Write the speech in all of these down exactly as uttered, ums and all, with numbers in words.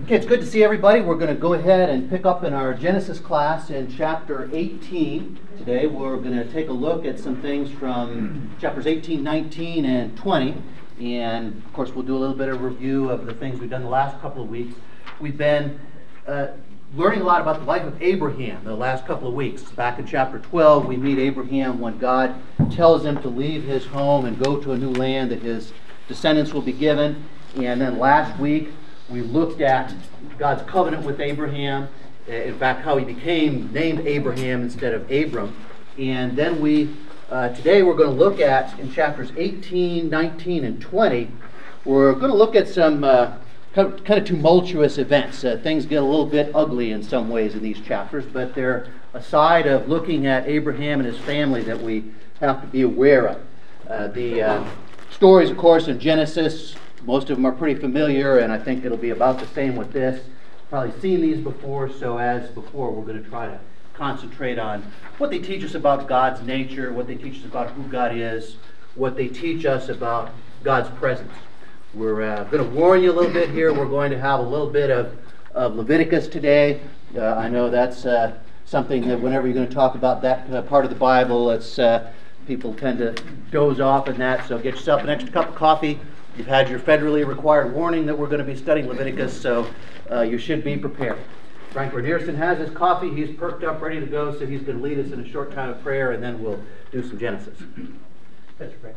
Okay, it's good to see everybody. We're going to go ahead and pick up in our Genesis class in chapter eighteen. Today we're going to take a look at some things from chapters eighteen, nineteen, and twenty. And of course we'll do a little bit of review of the things we've done the last couple of weeks. We've been uh, learning a lot about the life of Abraham the last couple of weeks. Back in chapter twelve we meet Abraham when God tells him to leave his home and go to a new land that his descendants will be given. And then last week we looked at God's covenant with Abraham, in fact, how he became named Abraham instead of Abram. And then we, uh, today we're going to look at, in chapters eighteen, nineteen, and twenty, we're going to look at some uh, kind, of, kind of tumultuous events. Uh, things get a little bit ugly in some ways in these chapters, but they're a side of looking at Abraham and his family that we have to be aware of. Uh, the uh, stories, of course, in Genesis, most of them are pretty familiar, and I think it'll be about the same with this. Probably seen these before, so as before, we're going to try to concentrate on what they teach us about God's nature, what they teach us about who God is, what they teach us about God's presence. We're uh, going to warn you a little bit here. We're going to have a little bit of, of Leviticus today. Uh, I know that's uh, something that whenever you're going to talk about that uh, part of the Bible, it's uh, people tend to doze off in that, so get yourself an extra cup of coffee. You've had your federally required warning that we're going to be studying Leviticus, so uh, you should be prepared. Frank Reniерson has his coffee. He's perked up, ready to go, so he's going to lead us in a short time of prayer, and then we'll do some Genesis. Let's pray.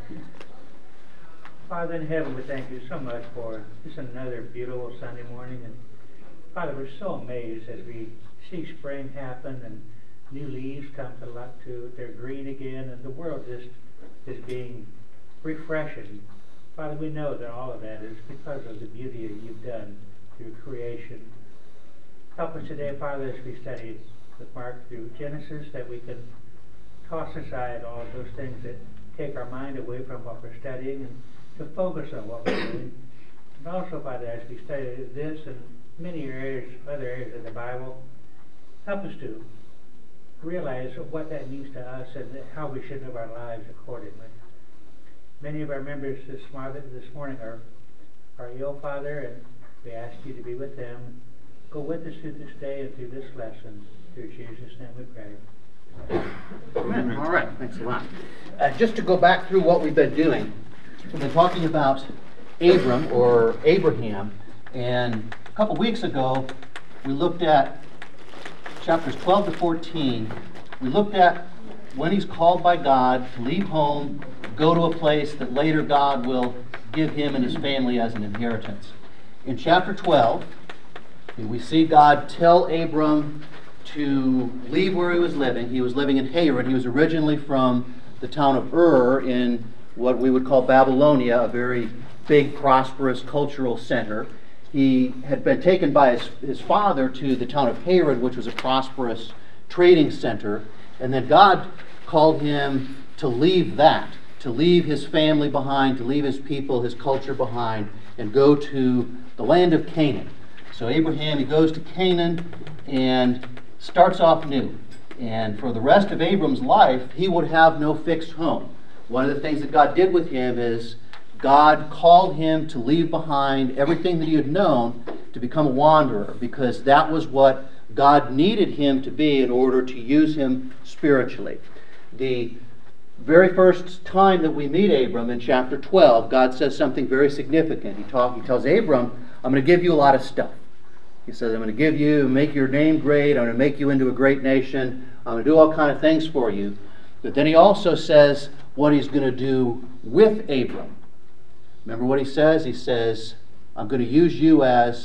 Father in heaven, we thank you so much for just another beautiful Sunday morning. And Father, we're so amazed as we see spring happen and new leaves come to life too. They're green again, and the world just is being refreshing. Father, we know that all of that is because of the beauty that you've done through creation. Help us today, Father, as we study the Mark through Genesis, that we can toss aside all of those things that take our mind away from what we're studying and to focus on what we're doing. And also, Father, as we study this and many areas, other areas of the Bible, help us to realize what that means to us and how we should live our lives accordingly. Many of our members this morning are, are ill, Father, and we ask you to be with them. Go with us through this day and through this lesson. Through Jesus' name we pray. Amen. All right, thanks a lot. Uh, just to go back through what we've been doing, we've been talking about Abram, or Abraham, and a couple weeks ago we looked at chapters twelve to fourteen. We looked at when he's called by God to leave home, go to a place that later God will give him and his family as an inheritance. In chapter twelve, we see God tell Abram to leave where he was living. He was living in Haran. He was originally from the town of Ur in what we would call Babylonia, a very big, prosperous cultural center. He had been taken by his, his father to the town of Haran, which was a prosperous trading center. And then God called him to leave that, to leave his family behind, to leave his people, his culture behind, and go to the land of Canaan. So Abraham, he goes to Canaan and starts off new. And for the rest of Abram's life, he would have no fixed home. One of the things that God did with him is God called him to leave behind everything that he had known to become a wanderer, because that was what God needed him to be in order to use him spiritually. The very first time that we meet Abram in chapter twelve, God says something very significant. He, talk, he tells Abram, I'm going to give you a lot of stuff. He says, I'm going to give you, make your name great, I'm going to make you into a great nation, I'm going to do all kind of things for you. But then he also says what he's going to do with Abram. Remember what he says? He says, I'm going to use you as,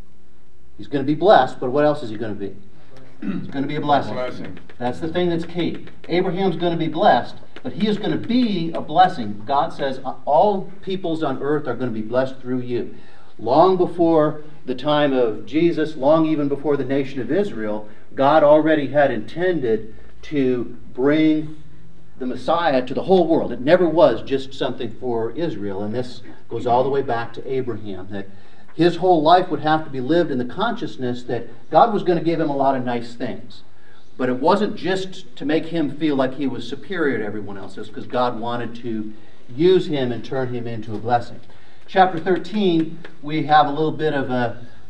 he's going to be blessed, but what else is he going to be? He's going to be a blessing. blessing. That's the thing that's key. Abraham's going to be blessed, but he is going to be a blessing. God says all peoples on earth are going to be blessed through you. Long before the time of Jesus, long even before the nation of Israel, God already had intended to bring the Messiah to the whole world. It never was just something for Israel, and this goes all the way back to Abraham, that his whole life would have to be lived in the consciousness that God was going to give him a lot of nice things. But it wasn't just to make him feel like he was superior to everyone else. It was because God wanted to use him and turn him into a blessing. Chapter thirteen, we have a little bit of a,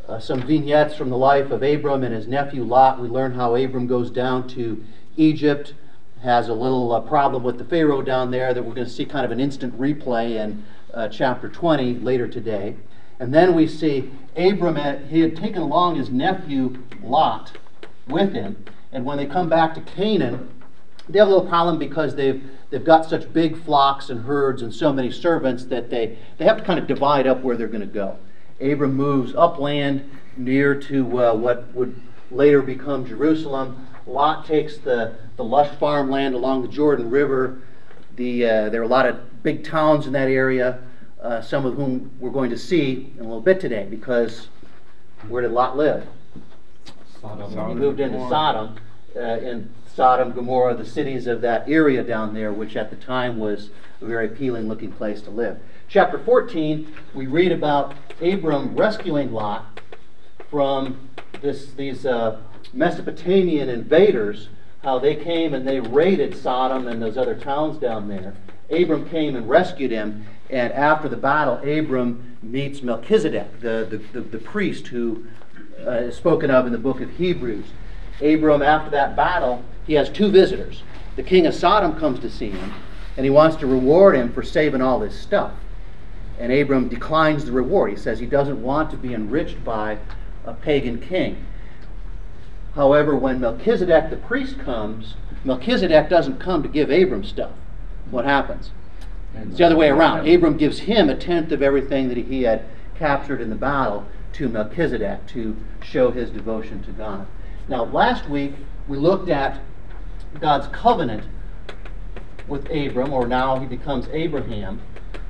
uh, some vignettes from the life of Abram and his nephew Lot. We learn how Abram goes down to Egypt, has a little uh, problem with the Pharaoh down there that we're going to see kind of an instant replay in uh, chapter twenty later today. And then we see Abram, had, he had taken along his nephew Lot with him, and when they come back to Canaan, they have a little problem because they've they've got such big flocks and herds and so many servants that they, they have to kind of divide up where they're going to go. Abram moves upland near to uh, what would later become Jerusalem. Lot takes the, the lush farmland along the Jordan River. The, uh, there are a lot of big towns in that area, uh, some of whom we're going to see in a little bit today, because where did Lot live? Sodom. He moved into Sodom, uh, in Sodom, Gomorrah, the cities of that area down there, which at the time was a very appealing looking place to live. Chapter fourteen, we read about Abram rescuing Lot from this, these uh, Mesopotamian invaders, how they came and they raided Sodom and those other towns down there. Abram came and rescued him, and after the battle, Abram meets Melchizedek, the, the, the, the priest who uh, is spoken of in the book of Hebrews. Abram, after that battle, he has two visitors. The king of Sodom comes to see him, and he wants to reward him for saving all his stuff. And Abram declines the reward. He says he doesn't want to be enriched by a pagan king. However, when Melchizedek the priest comes, Melchizedek doesn't come to give Abram stuff. What happens? It's the other way around. Abram gives him a tenth of everything that he had captured in the battle to Melchizedek to show his devotion to God. Now, last week we looked at God's covenant with Abram, or now he becomes Abraham,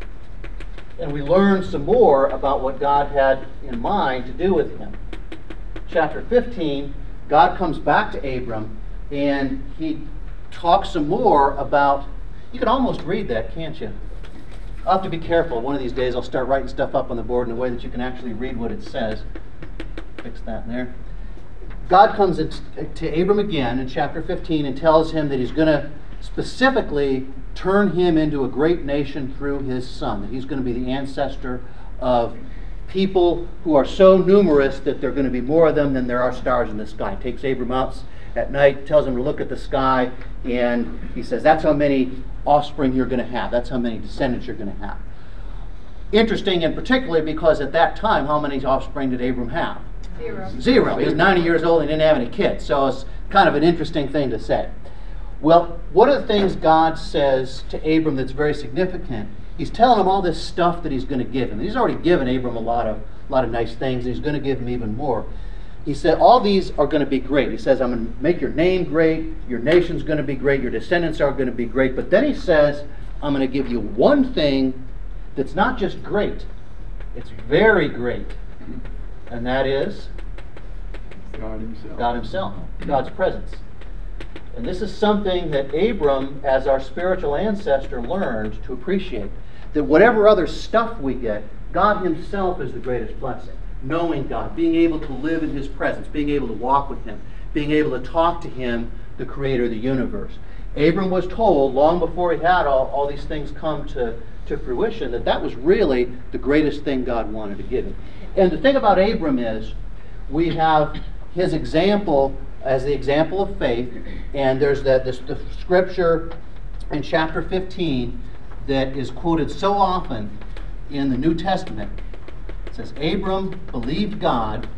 and we learned some more about what God had in mind to do with him. Chapter fifteen, God comes back to Abram, and he talks some more about, you can almost read that, can't you? I'll have to be careful. One of these days I'll start writing stuff up on the board in a way that you can actually read what it says. Fix that in there. God comes to Abram again in chapter fifteen and tells him that he's going to specifically turn him into a great nation through his son, that he's going to be the ancestor of people who are so numerous that there are going to be more of them than there are stars in the sky. He takes Abram out at night, tells him to look at the sky, and he says, that's how many offspring you're going to have. That's how many descendants you're going to have. Interesting, and particularly because at that time, how many offspring did Abram have? Zero. Zero. He was ninety years old and didn't have any kids. So it's kind of an interesting thing to say. Well, one of the things God says to Abram that's very significant, he's telling him all this stuff that he's going to give him. He's already given Abram a lot of, a lot of nice things, and he's going to give him even more. He said, all these are going to be great. He says, I'm going to make your name great, your nation's going to be great, your descendants are going to be great. But then he says, I'm going to give you one thing that's not just great, it's very great. And that is God himself. God himself, God's presence. And this is something that Abram, as our spiritual ancestor, learned to appreciate. That whatever other stuff we get, God himself is the greatest blessing. Knowing God, being able to live in his presence, being able to walk with him, being able to talk to him, the creator of the universe. Abram was told, long before he had all, all these things come to, to fruition, that that was really the greatest thing God wanted to give him. And the thing about Abram is, we have his example as the example of faith, and there's that this the scripture in chapter fifteen that is quoted so often in the New Testament. It says, Abram believed God,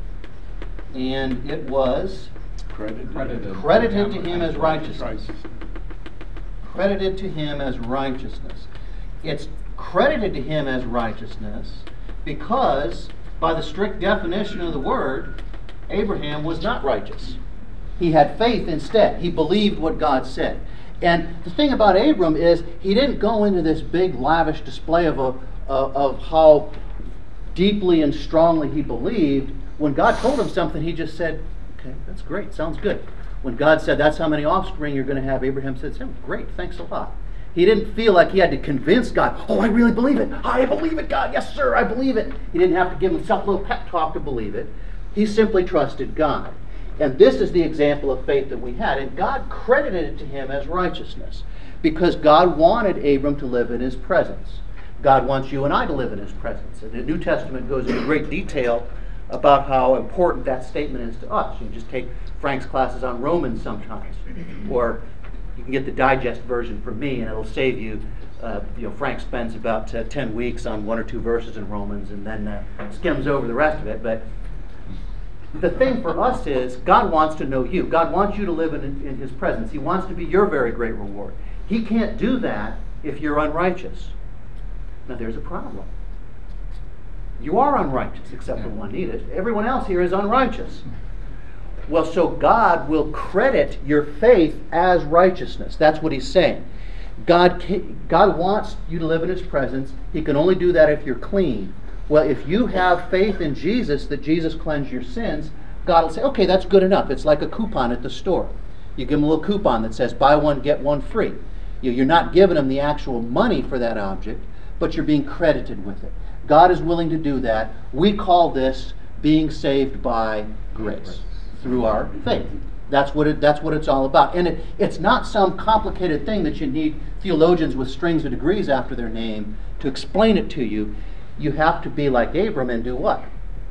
and it was Credited, credited, credited to him as righteousness. Credited to him as righteousness. It's credited to him as righteousness because, by the strict definition of the word, Abraham was not righteous. He had faith instead. He believed what God said. And the thing about Abram is, he didn't go into this big lavish display of, a, of, of how deeply and strongly he believed. When God told him something, he just said, okay, that's great, sounds good. When God said, that's how many offspring you're going to have, Abraham said, great, thanks a lot. He didn't feel like he had to convince God, oh, I really believe it. I believe it, God. Yes, sir, I believe it. He didn't have to give himself a little pep talk to believe it. He simply trusted God. And this is the example of faith that we had. And God credited it to him as righteousness because God wanted Abram to live in his presence. God wants you and I to live in his presence. And the New Testament goes into great detail about how important that statement is to us. You just take Frank's classes on Romans sometimes, or you can get the digest version from me, and it'll save you. Uh, you know, Frank spends about uh, ten weeks on one or two verses in Romans, and then uh, skims over the rest of it. But the thing for us is, God wants to know you. God wants you to live in, in His presence. He wants to be your very great reward. He can't do that if you're unrighteous. Now, there's a problem. You are unrighteous, except for one needed. Everyone else here is unrighteous. Well, so God will credit your faith as righteousness. That's what He's saying. God, God wants you to live in His presence. He can only do that if you're clean. Well, if you have faith in Jesus, that Jesus cleansed your sins, God will say, okay, that's good enough. It's like a coupon at the store. You give them a little coupon that says, buy one, get one free. You're not giving them the actual money for that object, but you're being credited with it. God is willing to do that. We call this being saved by grace through our faith. That's what it, that's what it's all about. And it, it's not some complicated thing that you need theologians with strings of degrees after their name to explain it to you. You have to be like Abram and do what?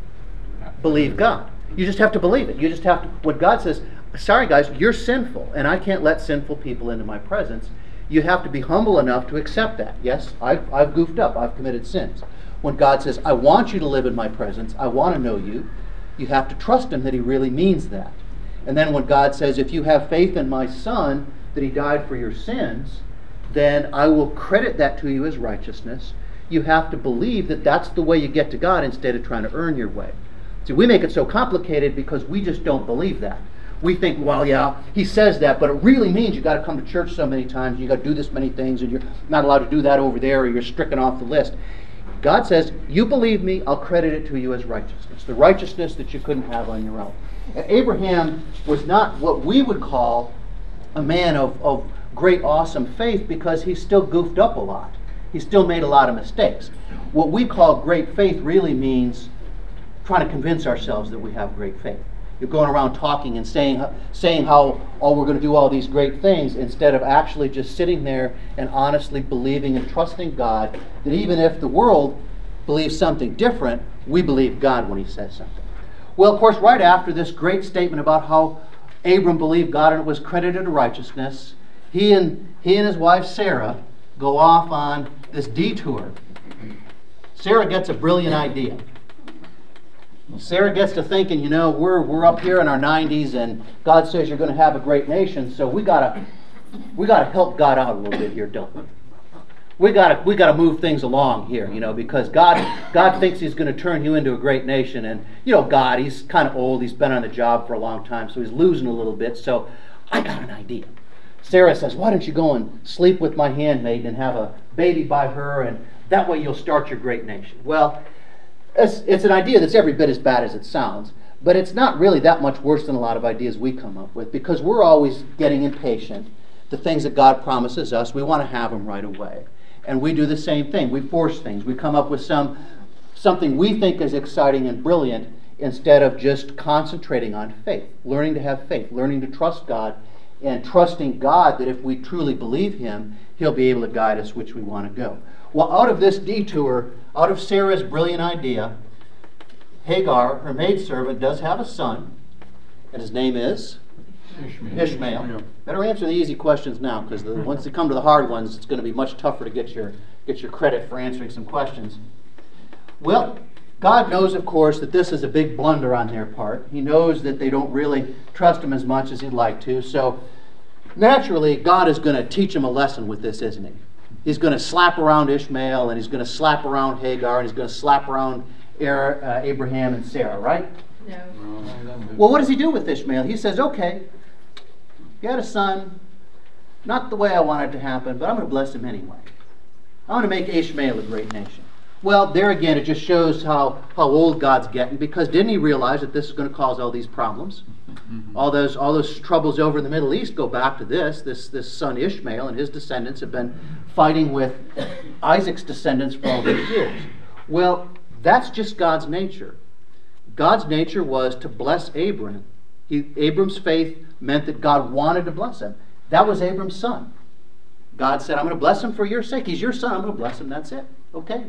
Believe God. You just have to believe it. You just have to, when God says, sorry guys, you're sinful, and I can't let sinful people into my presence, you have to be humble enough to accept that. Yes, I've, I've goofed up. I've committed sins. When God says, I want you to live in my presence, I want to know you, you have to trust Him that He really means that. And then when God says, if you have faith in my Son, that He died for your sins, then I will credit that to you as righteousness. You have to believe that that's the way you get to God instead of trying to earn your way. See, we make it so complicated because we just don't believe that. We think, well, yeah, He says that, but it really means you've got to come to church so many times, and you've got to do this many things, and you're not allowed to do that over there, or you're stricken off the list. God says, you believe me, I'll credit it to you as righteousness. The righteousness that you couldn't have on your own. And Abraham was not what we would call a man of, of great, awesome faith because he still goofed up a lot. He still made a lot of mistakes. What we call great faith really means trying to convince ourselves that we have great faith. You're going around talking and saying, saying how, oh, we're going to do all these great things, instead of actually just sitting there and honestly believing and trusting God that even if the world believes something different, we believe God when He says something. Well, of course, right after this great statement about how Abram believed God and it was credited to righteousness, he and, he and his wife Sarah go off on this detour. Sarah gets a brilliant idea. Sarah gets to thinking, you know, we're we're up here in our nineties, and God says you're going to have a great nation, so we gotta we gotta help God out a little bit here, don't we? We gotta we gotta move things along here, you know, because God God thinks He's going to turn you into a great nation, and you know, God, He's kind of old, He's been on the job for a long time, so He's losing a little bit. So I got an idea. Sarah says, why don't you go and sleep with my handmaid and have a baby by her, and that way you'll start your great nation. Well, It's, it's an idea that's every bit as bad as it sounds, but it's not really that much worse than a lot of ideas we come up with, because we're always getting impatient. The things that God promises us, we want to have them right away. And we do the same thing. We force things. We come up with some something we think is exciting and brilliant instead of just concentrating on faith, learning to have faith, learning to trust God, and trusting God that if we truly believe Him, He'll be able to guide us which we want to go. Well, out of this detour, out of Sarah's brilliant idea, Hagar, her maidservant, does have a son, and his name is Ishmael. Ishmael. Yeah. Better answer the easy questions now, because once they come to the hard ones, it's going to be much tougher to get your get your credit for answering some questions. Well, God knows, of course, that this is a big blunder on their part. He knows that they don't really trust Him as much as He'd like to. So, naturally, God is going to teach them a lesson with this, isn't He? He's going to slap around Ishmael, and He's going to slap around Hagar, and He's going to slap around uh, Abraham and Sarah, right? No. Well, what does He do with Ishmael? He says, okay, you had a son, not the way I wanted it to happen, but I'm going to bless him anyway. I'm going to make Ishmael a great nation. Well, there again, it just shows how, how old God's getting, because didn't He realize that this is going to cause all these problems? All those all those troubles over in the Middle East go back to this. This this son Ishmael and his descendants have been fighting with Isaac's descendants for all these years. Well, that's just God's nature. God's nature was to bless Abram. He, Abram's faith meant that God wanted to bless him. That was Abram's son. God said, I'm going to bless him for your sake. He's your son. I'm going to bless him. That's it. Okay.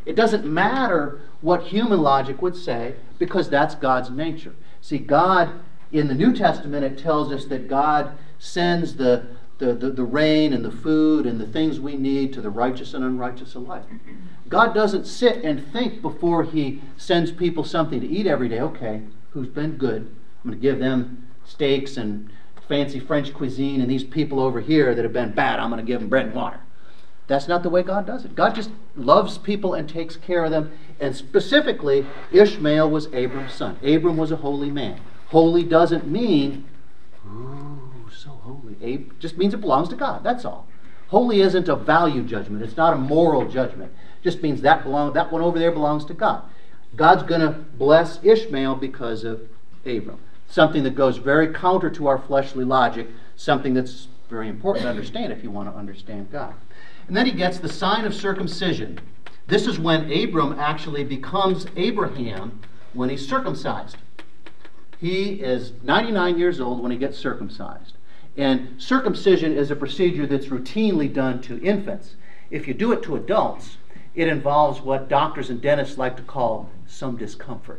It doesn't matter what human logic would say, because that's God's nature. See, God, in the New Testament, it tells us that God sends the, the, the, the rain and the food and the things we need to the righteous and unrighteous alike. God doesn't sit and think before he sends people something to eat every day. Okay, who's been good? I'm going to give them steaks and fancy French cuisine, and these people over here that have been bad, I'm going to give them bread and water. That's not the way God does it. God just loves people and takes care of them. And specifically, Ishmael was Abram's son. Abram was a holy man. Holy doesn't mean, ooh, so holy. Ab- just means it belongs to God. That's all. Holy isn't a value judgment. It's not a moral judgment. It just means that belong, that one over there belongs to God. God's going to bless Ishmael because of Abram. Something that goes very counter to our fleshly logic. Something that's very important to understand if you want to understand God. And then he gets the sign of circumcision. This is when Abram actually becomes Abraham, when he's circumcised. He is ninety-nine years old when he gets circumcised. And circumcision is a procedure that's routinely done to infants. If you do it to adults, it involves what doctors and dentists like to call some discomfort.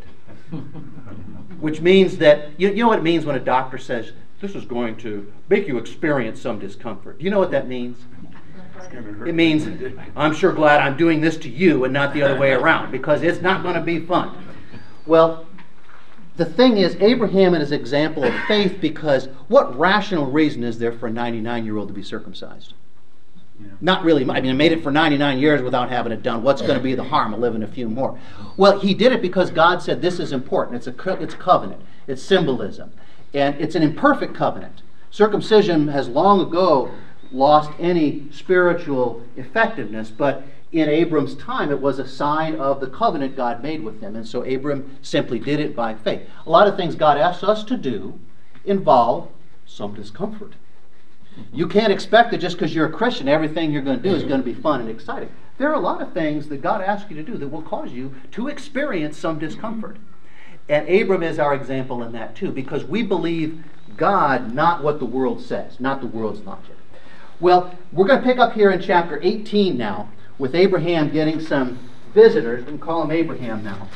Which means that, you, you know what it means when a doctor says, this is going to make you experience some discomfort. Do you know what that means? It means, I'm sure glad I'm doing this to you and not the other way around, because it's not going to be fun. Well, the thing is, Abraham is an example of faith, because what rational reason is there for a ninety-nine-year-old to be circumcised? Yeah. Not really. I mean, I made it for ninety-nine years without having it done. What's going to be the harm of living a few more? Well, he did it because God said this is important. It's a co- it's covenant. It's symbolism. And it's an imperfect covenant. Circumcision has long ago lost any spiritual effectiveness, but in Abram's time it was a sign of the covenant God made with him, and so Abram simply did it by faith. A lot of things God asks us to do involve some discomfort. You can't expect that just because you're a Christian everything you're going to do is going to be fun and exciting. There are a lot of things that God asks you to do that will cause you to experience some discomfort. And Abram is our example in that too, because we believe God, not what the world says, not the world's logic. Well, we're going to pick up here in chapter eighteen now, with Abraham getting some visitors. We can call him Abraham now.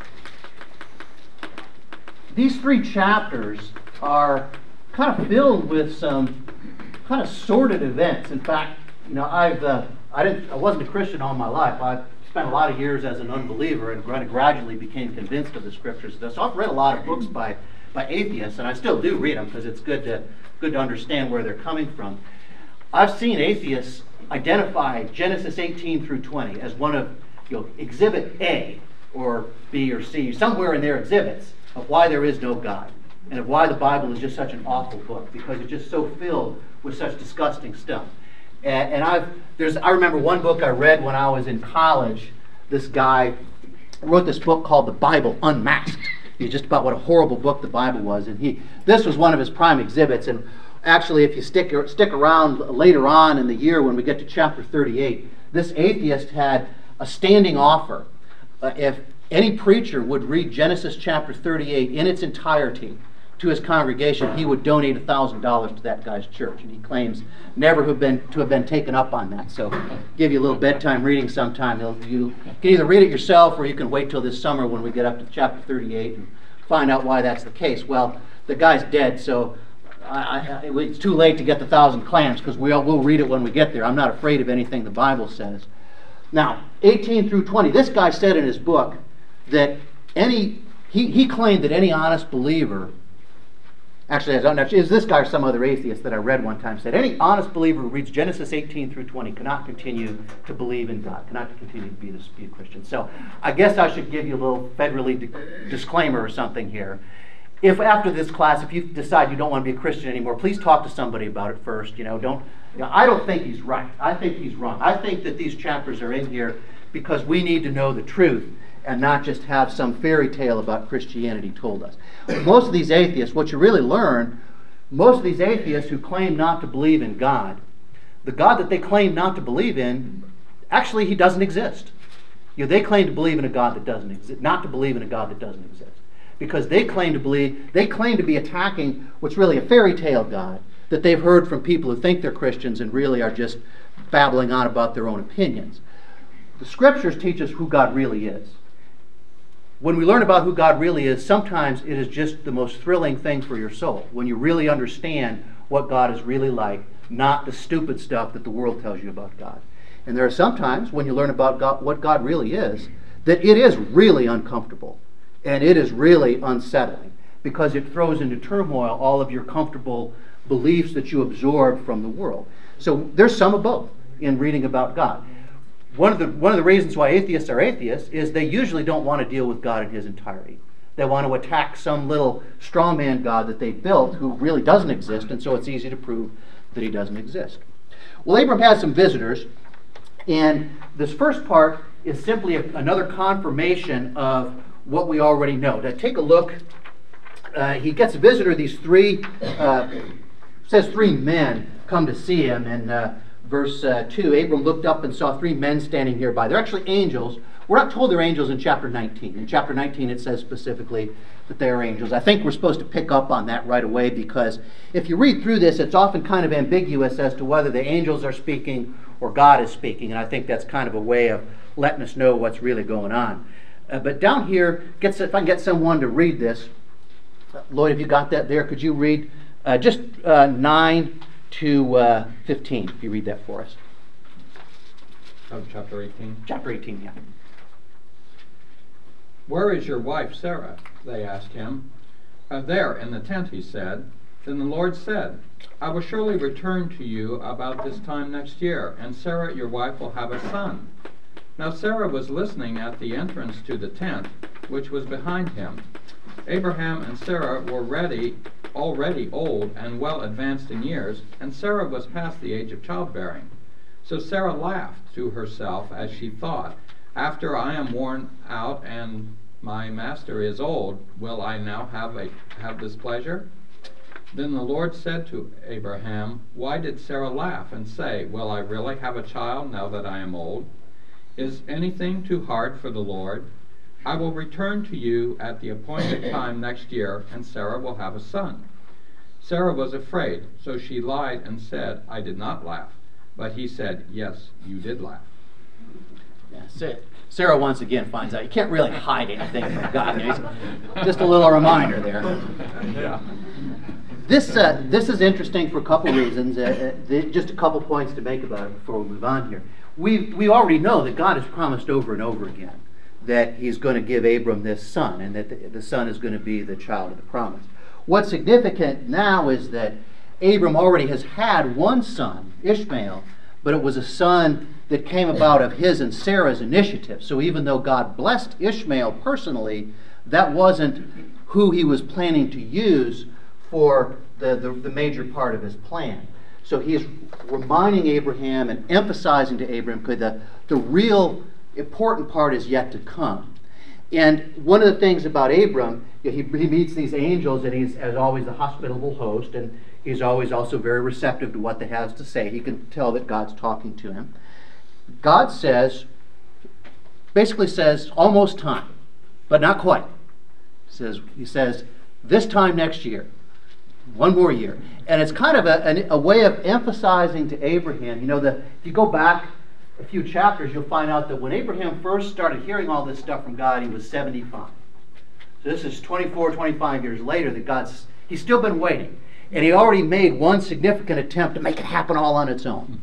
These three chapters are kind of filled with some kind of sordid events. In fact, you know, I've uh, I didn't I wasn't a Christian all my life. I spent a lot of years as an unbeliever and gradually became convinced of the scriptures. So I've read a lot of books by by atheists, and I still do read them because it's good to good to understand where they're coming from. I've seen atheists identify Genesis eighteen through twenty as one of, you know, exhibit A or B or C, somewhere in their exhibits of why there is no God and of why the Bible is just such an awful book, because it's just so filled with such disgusting stuff. And, and I've there's I remember one book I read when I was in college. This guy wrote this book called The Bible Unmasked. He's just about what a horrible book the Bible was, and he this was one of his prime exhibits. And actually, if you stick stick around later on in the year when we get to chapter thirty-eight, this atheist had a standing offer. Uh, if any preacher would read Genesis chapter thirty-eight in its entirety to his congregation, he would donate one thousand dollars to that guy's church. And he claims never have been to have been taken up on that. So give you a little bedtime reading sometime. You'll, you can either read it yourself or you can wait till this summer when we get up to chapter thirty-eight and find out why that's the case. Well, the guy's dead, so I, I, it's too late to get the thousand clams, because we'll, we'll read it when we get there. I'm not afraid of anything the Bible says. Now, eighteen through twenty, this guy said in his book that any, he, he claimed that any honest believer, actually I don't know if it's this guy or some other atheist that I read one time, said any honest believer who reads Genesis eighteen through twenty cannot continue to believe in God, cannot continue to be, this, be a Christian. So I guess I should give you a little federally di- disclaimer or something here. If after this class, if you decide you don't want to be a Christian anymore, please talk to somebody about it first. You know, don't. You know, I don't think he's right. I think he's wrong. I think that these chapters are in here because we need to know the truth and not just have some fairy tale about Christianity told us. Most of these atheists, what you really learn, most of these atheists who claim not to believe in God, the God that they claim not to believe in, actually he doesn't exist. You know, they claim to believe in a God that doesn't exist, not to believe in a God that doesn't exist. Because they claim to believe, they claim to be attacking what's really a fairy tale God that they've heard from people who think they're Christians and really are just babbling on about their own opinions. the scriptures teach us who God really is. When we learn about who God really is, sometimes it is just the most thrilling thing for your soul, when you really understand what God is really like, not the stupid stuff that the world tells you about God. And there are some times when you learn about God, what God really is, that it is really uncomfortable, and it is really unsettling, because it throws into turmoil all of your comfortable beliefs that you absorb from the world. So there's some of both in reading about God. One of the one of the reasons why atheists are atheists is they usually don't want to deal with God in his entirety. They want to attack some little straw man God that they built who really doesn't exist, and so it's easy to prove that he doesn't exist. Well, Abram has some visitors, and this first part is simply a, another confirmation of what we already know. Now take a look. Uh, he gets a visitor. These three, uh, says three men come to see him, and uh, verse uh, two, Abram looked up and saw three men standing nearby. They're actually angels. We're not told they're angels in chapter nineteen. In chapter nineteen it says specifically that they are angels. I think we're supposed to pick up on that right away, because if you read through this, it's often kind of ambiguous as to whether the angels are speaking or God is speaking, and I think that's kind of a way of letting us know what's really going on. Uh, but down here, gets, if I can get someone to read this. Uh, Lloyd, have you got that there? Could you read uh, just uh, nine to uh, fifteen, if you read that for us. Of chapter eighteen. Chapter eighteen, yeah. Where is your wife Sarah? They asked him. Uh, there, in the tent, he said. Then the Lord said, I will surely return to you about this time next year, and Sarah your wife will have a son. Now Sarah was listening at the entrance to the tent, which was behind him. Abraham and Sarah were ready, already old and well advanced in years, and Sarah was past the age of childbearing. So Sarah laughed to herself as she thought, after I am worn out and my master is old, will I now have a have this pleasure? Then the Lord said to Abraham, why did Sarah laugh and say, will I really have a child now that I am old? Is anything too hard for the Lord? I will return to you at the appointed time next year, and Sarah will have a son. Sarah was afraid, so she lied and said, I did not laugh. But he said, yes, you did laugh. Yeah, Sarah once again finds out you can't really hide anything from God. Just a little reminder there. Yeah. This uh, this is interesting for a couple reasons. Uh, uh, just a couple points to make about it before we move on here. We we already know that God has promised over and over again that he's going to give Abram this son, and that the, the son is going to be the child of the promise. What's significant now is that Abram already has had one son, Ishmael, but it was a son that came about of his and Sarah's initiative. So even though God blessed Ishmael personally, that wasn't who he was planning to use for the, the, the major part of his plan. So he is reminding Abraham and emphasizing to Abraham that the, the real important part is yet to come. And one of the things about Abram, he, he meets these angels, and he's, as always, the hospitable host, and he's always also very receptive to what they have to say. He can tell that God's talking to him. God says, basically says, almost time, but not quite. He says, he says, this time next year, one more year. And it's kind of a, a, a way of emphasizing to Abraham, you know, that if you go back a few chapters, you'll find out that when Abraham first started hearing all this stuff from God, he was seventy-five. So this is twenty-four, twenty-five years later that God's, he's still been waiting. And he already made one significant attempt to make it happen all on its own.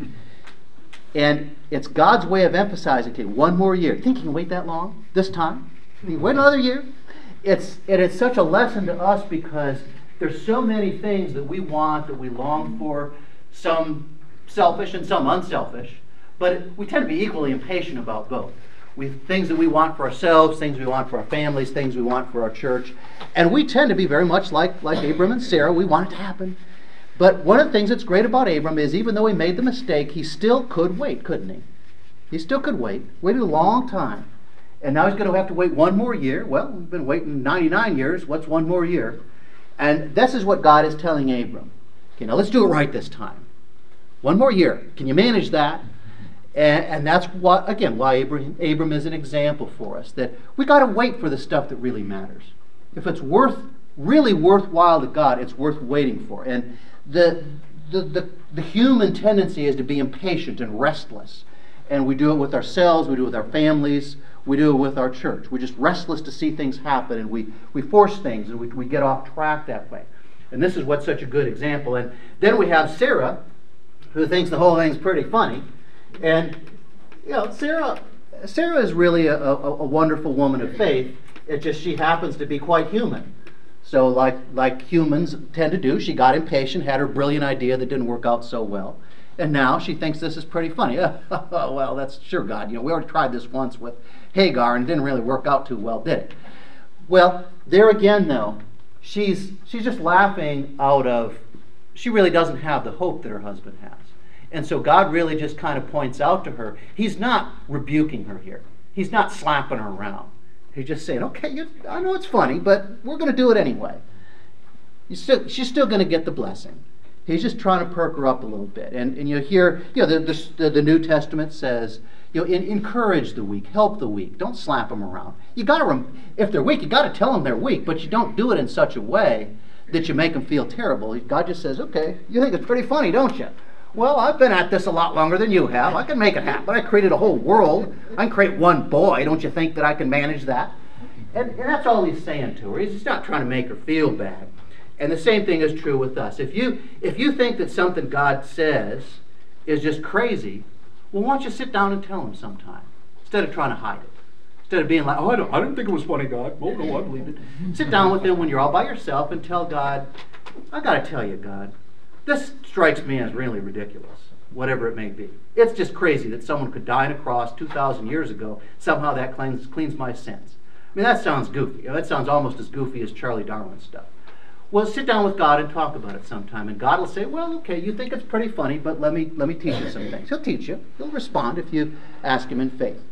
And it's God's way of emphasizing to you, one more year. Think you can wait that long? This time? Can you wait another year? It's, it is such a lesson to us, because there's so many things that we want, that we long for, some selfish and some unselfish, but we tend to be equally impatient about both. We things that we want for ourselves, things we want for our families, things we want for our church. And we tend to be very much like, like Abram and Sarah. We want it to happen. But one of the things that's great about Abram is, even though he made the mistake, he still could wait, couldn't he? He still could wait. Waited a long time. And now he's going to have to wait one more year. Well, we've been waiting ninety-nine years. What's one more year? And this is what God is telling Abram. Okay, now let's do it right this time. One more year. Can you manage that? And, and that's what, again, why Abram, Abram is an example for us, that we got to wait for the stuff that really matters. If it's worth, really worthwhile to God, it's worth waiting for. And the the the, the human tendency is to be impatient and restless, And we do it with ourselves, we do it with our families, we do it with our church. We're just restless to see things happen, and we, we force things, and we, we get off track that way. And this is what's such a good example. And then we have Sarah, who thinks the whole thing's pretty funny. And, you know, Sarah, Sarah is really a, a, a wonderful woman of faith. It's just she happens to be quite human. So like, like humans tend to do, she got impatient, had her brilliant idea that didn't work out so well. And now she thinks this is pretty funny. Oh, well, that's sure, God. You know, we already tried this once with Hagar and it didn't really work out too well, did it? Well, there again, though, she's she's just laughing out of, she really doesn't have the hope that her husband has. And so God really just kind of points out to her, he's not rebuking her here. He's not slapping her around. He's just saying, okay, you, I know it's funny, but we're going to do it anyway. You still, she's still going to get the blessing. He's just trying to perk her up a little bit. And, and you hear, you know, the, the, the New Testament says, you know, in, encourage the weak, help the weak. Don't slap them around. You got to, if they're weak, you got to tell them they're weak, but you don't do it in such a way that you make them feel terrible. God just says, okay, you think it's pretty funny, don't you? Well, I've been at this a lot longer than you have. I can make it happen. I created a whole world. I can create one boy. Don't you think that I can manage that? And, and that's all he's saying to her. He's not trying to make her feel bad. And the same thing is true with us. If you if you think that something God says is just crazy, well, why don't you sit down and tell him sometime, instead of trying to hide it. Instead of being like, oh, I, don't, I didn't think it was funny, God. Oh, no, I believe it. Sit down with him when you're all by yourself and tell God, I got to tell you, God, this strikes me as really ridiculous, whatever it may be. It's just crazy that someone could die on a cross two thousand years ago. Somehow that cleans, cleans my sins. I mean, that sounds goofy. That sounds almost as goofy as Charlie Darwin stuff. Well, sit down with God and talk about it sometime, and God will say, well, okay, you think it's pretty funny, but let me let me teach you some things. He'll teach you. He'll respond if you ask him in faith.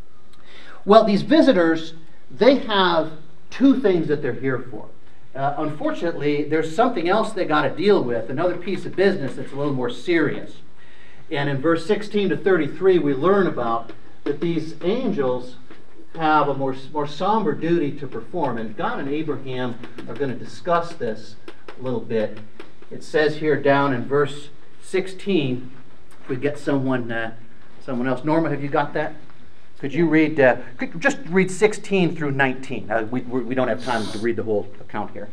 Well, these visitors, they have two things that they're here for. Uh, unfortunately, there's something else they got to deal with, another piece of business that's a little more serious. And in verse sixteen to thirty-three, we learn about that these angels have a more, more somber duty to perform. And God and Abraham are going to discuss this a little bit. It says here down in verse sixteen, if we get someone uh, someone else. Norma, have you got that? Could you read, uh, could just read sixteen through nineteen? Uh, we, we don't have time to read the whole account here.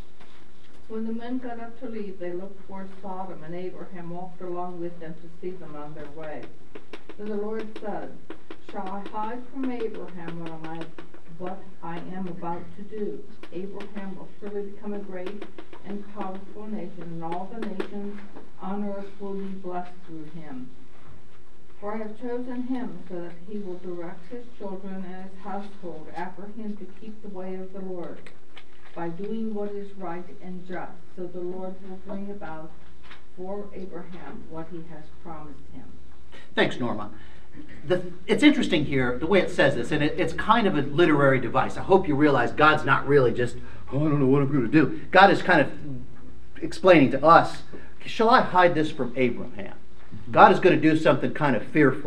When the men got up to leave, they looked toward Sodom, and Abraham walked along with them to see them on their way. Then the Lord said, shall I hide from Abraham what, am I, what I am about to do? Abraham will surely become a great and powerful nation, and all the nations on earth will be blessed through him. For I have chosen him so that he will direct his children and his household after him to keep the way of the Lord, by doing what is right and just. So the Lord will bring about for Abraham what he has promised him. Thanks, Norma. The, it's interesting here, the way it says this, and it, it's kind of a literary device. I hope you realize God's not really just, oh, I don't know what I'm going to do. God is kind of explaining to us, shall I hide this from Abraham? God is going to do something kind of fearful.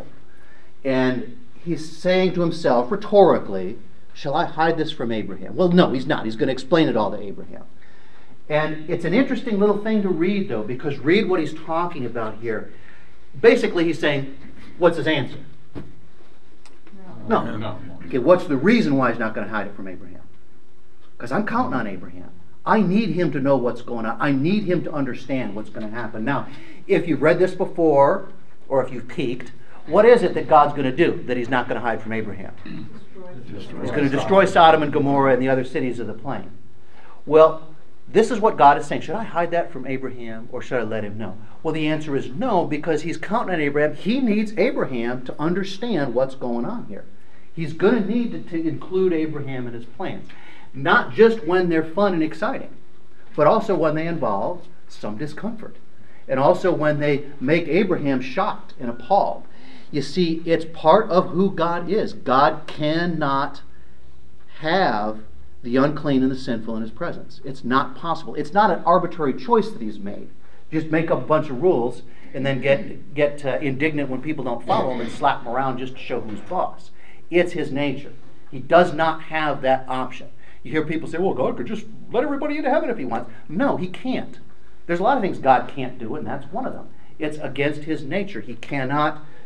And he's saying to himself, rhetorically, shall I hide this from Abraham? Well, no, he's not. He's going to explain it all to Abraham. And it's an interesting little thing to read, though, because read what he's talking about here. Basically, he's saying, what's his answer? No. No. No. Okay, what's the reason why he's not going to hide it from Abraham? Because I'm counting on Abraham. I need him to know what's going on. I need him to understand what's going to happen. Now, if you've read this before, or if you've peeked, what is it that God's going to do that he's not going to hide from Abraham? Destroy. He's going to destroy Sodom and Gomorrah and the other cities of the plain. Well, this is what God is saying. Should I hide that from Abraham, or should I let him know? Well, the answer is no, because he's counting on Abraham. He needs Abraham to understand what's going on here. He's going to need to, to include Abraham in his plans. Not just when they're fun and exciting, but also when they involve some discomfort. And also when they make Abraham shocked and appalled. You see, it's part of who God is. God cannot have the unclean and the sinful in his presence. It's not possible. It's not an arbitrary choice that he's made. Just make up a bunch of rules and then get, get uh, indignant when people don't follow him and slap him around just to show who's boss. It's his nature. He does not have that option. You hear people say, well, God could just let everybody into heaven if he wants. No, he can't. There's a lot of things God can't do, and that's one of them. It's against his nature. He cannot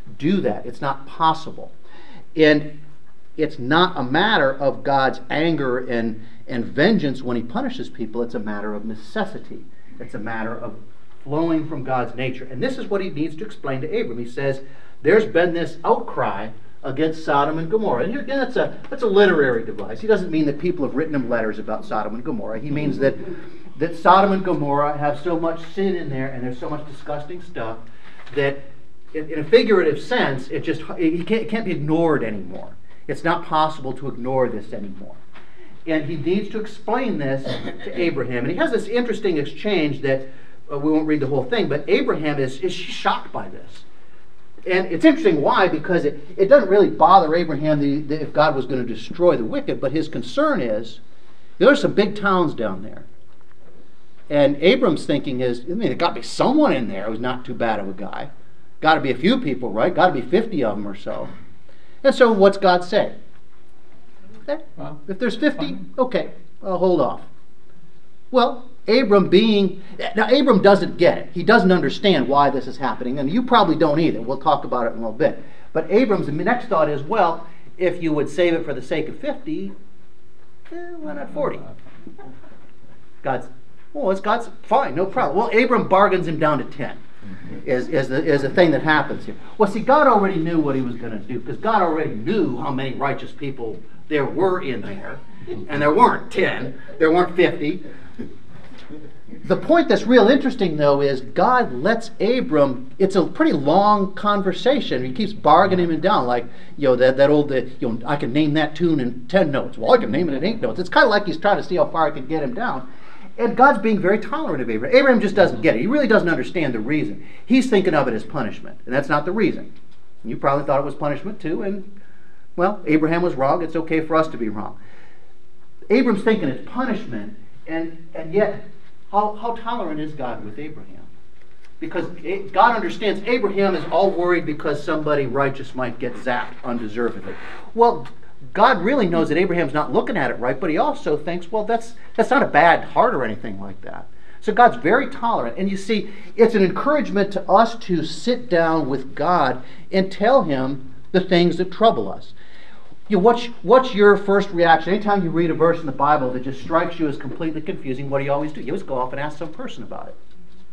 do that. It's not possible. And it's not a matter of God's anger and, and vengeance when he punishes people. It's a matter of necessity. It's a matter of flowing from God's nature. And this is what he needs to explain to Abram. He says, there's been this outcry against Sodom and Gomorrah. And here again, that's a, that's a literary device. He doesn't mean that people have written him letters about Sodom and Gomorrah. He means that, that Sodom and Gomorrah have so much sin in there and there's so much disgusting stuff that in, in a figurative sense, it just it can't, it can't be ignored anymore. It's not possible to ignore this anymore. And he needs to explain this to Abraham. And he has this interesting exchange that uh, we won't read the whole thing, but Abraham is, is shocked by this. And it's interesting why, because it, it doesn't really bother Abraham the, the, if God was going to destroy the wicked, but his concern is, there's some big towns down there. And Abram's thinking is, I mean, there got to be someone in there who's not too bad of a guy. Got to be a few people, right? Got to be fifty of them or so. And so what's God say? Okay. Well, if there's fifty, okay, I'll hold off. Well, Abram being, now Abram doesn't get it. He doesn't understand why this is happening, and you probably don't either. We'll talk about it in a little bit. But Abram's next thought is, well, if you would save it for the sake of fifty, eh, why not forty? God's, well, it's God's, fine, no problem. Well, Abram bargains him down to ten. Is, is, the, is the thing that happens here. Well, see, God already knew what he was going to do, because God already knew how many righteous people there were in there, and there weren't ten, there weren't fifty. The point that's real interesting, though, is God lets Abram, it's a pretty long conversation. He keeps bargaining him down, like, you know, that, that old, uh, you know, I can name that tune in ten notes. Well, I can name it in eight notes. It's kind of like he's trying to see how far I can get him down. And God's being very tolerant of Abraham. Abraham just doesn't get it. He really doesn't understand the reason. He's thinking of it as punishment, and that's not the reason. You probably thought it was punishment too, and, well, Abraham was wrong. It's okay for us to be wrong. Abram's thinking it's punishment, and, and yet, how, how tolerant is God with Abraham? Because God understands Abraham is all worried because somebody righteous might get zapped undeservedly. Well, God really knows that Abraham's not looking at it right, but he also thinks, well, that's that's not a bad heart or anything like that. So God's very tolerant. And you see, it's an encouragement to us to sit down with God and tell him the things that trouble us. You know, what's, what's your first reaction? Anytime you read a verse in the Bible that just strikes you as completely confusing, what do you always do? You always go off and ask some person about it.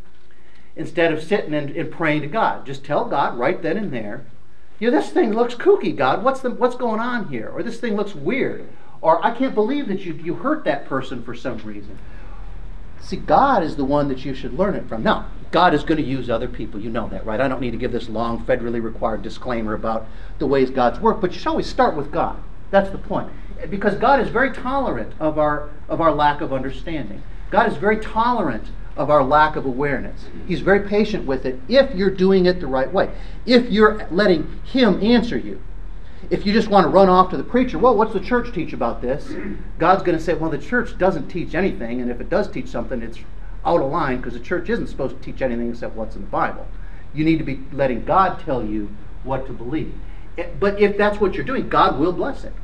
Instead of sitting and, and praying to God. Just tell God right then and there, you know, this thing looks kooky, God. What's the, what's going on here? Or this thing looks weird. Or I can't believe that you, you hurt that person for some reason. See, God is the one that you should learn it from. Now, God is going to use other people. You know that, right? I don't need to give this long, federally required disclaimer about the ways God's work, but you should always start with God. That's the point. Because God is very tolerant of our, of our lack of understanding. God is very tolerant of our lack of awareness. He's very patient with it if you're doing it the right way. If you're letting him answer you. If you just want to run off to the preacher, well, what's the church teach about this? God's going to say, well, the church doesn't teach anything, and if it does teach something, it's out of line, because the church isn't supposed to teach anything except what's in the Bible. You need to be letting God tell you what to believe. But if that's what you're doing, God will bless it.